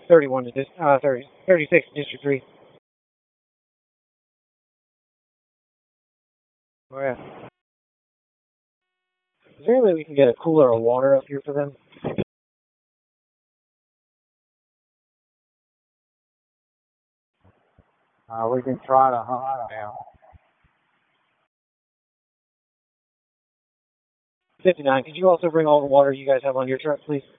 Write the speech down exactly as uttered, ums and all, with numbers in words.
thirty-one to dis uh, thirty, thirty-six to District three. Oh, yeah. Is there any way we can get a cooler of water up here for them? Uh, we can try to hunt them. fifty-nine, could you also bring all the water you guys have on your truck, please?